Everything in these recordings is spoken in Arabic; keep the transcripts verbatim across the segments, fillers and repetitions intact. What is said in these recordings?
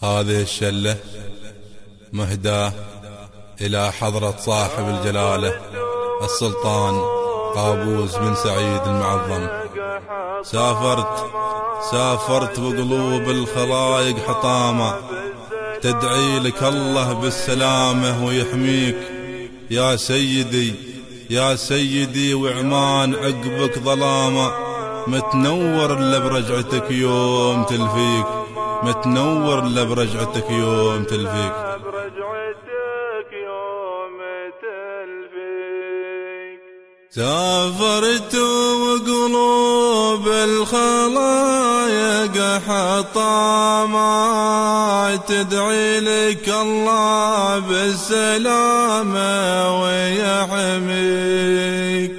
هذه الشلة مهداة إلى حضرة صاحب الجلالة السلطان قابوس بن سعيد المعظم. سافرت سافرت وقلوب الخلايق حطامة تدعي لك الله بالسلامة ويحميك يا سيدي يا سيدي، وعمان عقبك ظلامة متنور الا برجعتك يوم تلفيك، متنور الا برجعتك يوم تلفيك. سافرت وقلوب الخلايق حطامة تدعي لك الله بالسلامة ويحميك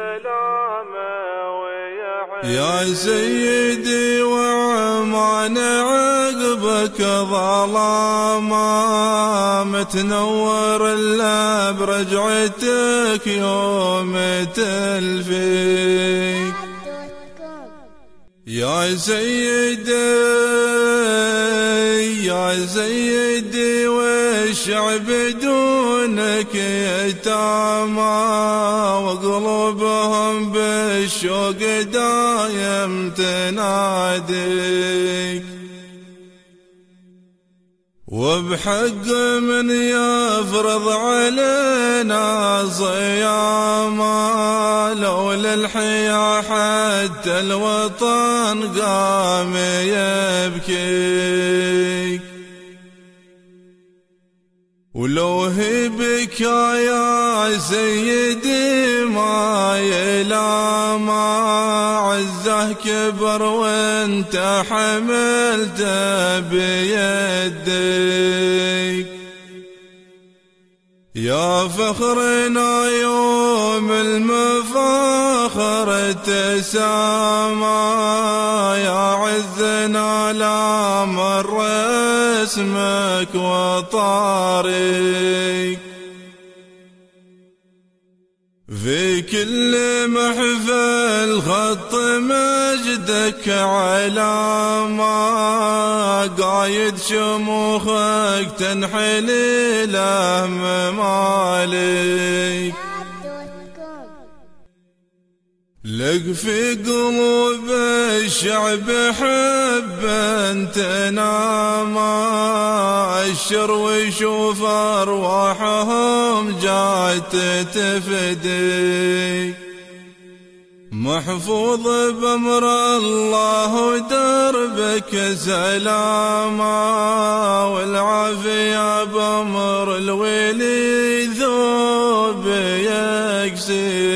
يا سيدي، وعمان عقبك ظلامة متنور الا برجعتك يوم تلفيك يا سيدي يا سيدي، والشعب دونك يتامى وقلوبهم بالشوق دايم تناديك، وبحق من يفرض علينا صياما لولا الحياة حتى الوطن قام يبكيك، ولو هبك يا سيدي ما يلاما عزه كبر وانت حملته بيديك، يا فخرنا يوم المفاخر تسامى، يا عزنا لا مر اسمك وطاريك، في كل محفل خط مجدك علامة، قايد شموخك تنحلي له مماليك، لك في قلوب الشعب حبا تنامى، الشر وشوف أرواحهم جات تفديك، محفوظ بأمر الله ودربك سلامة، والعافية بأمر الولي ذوب يكسي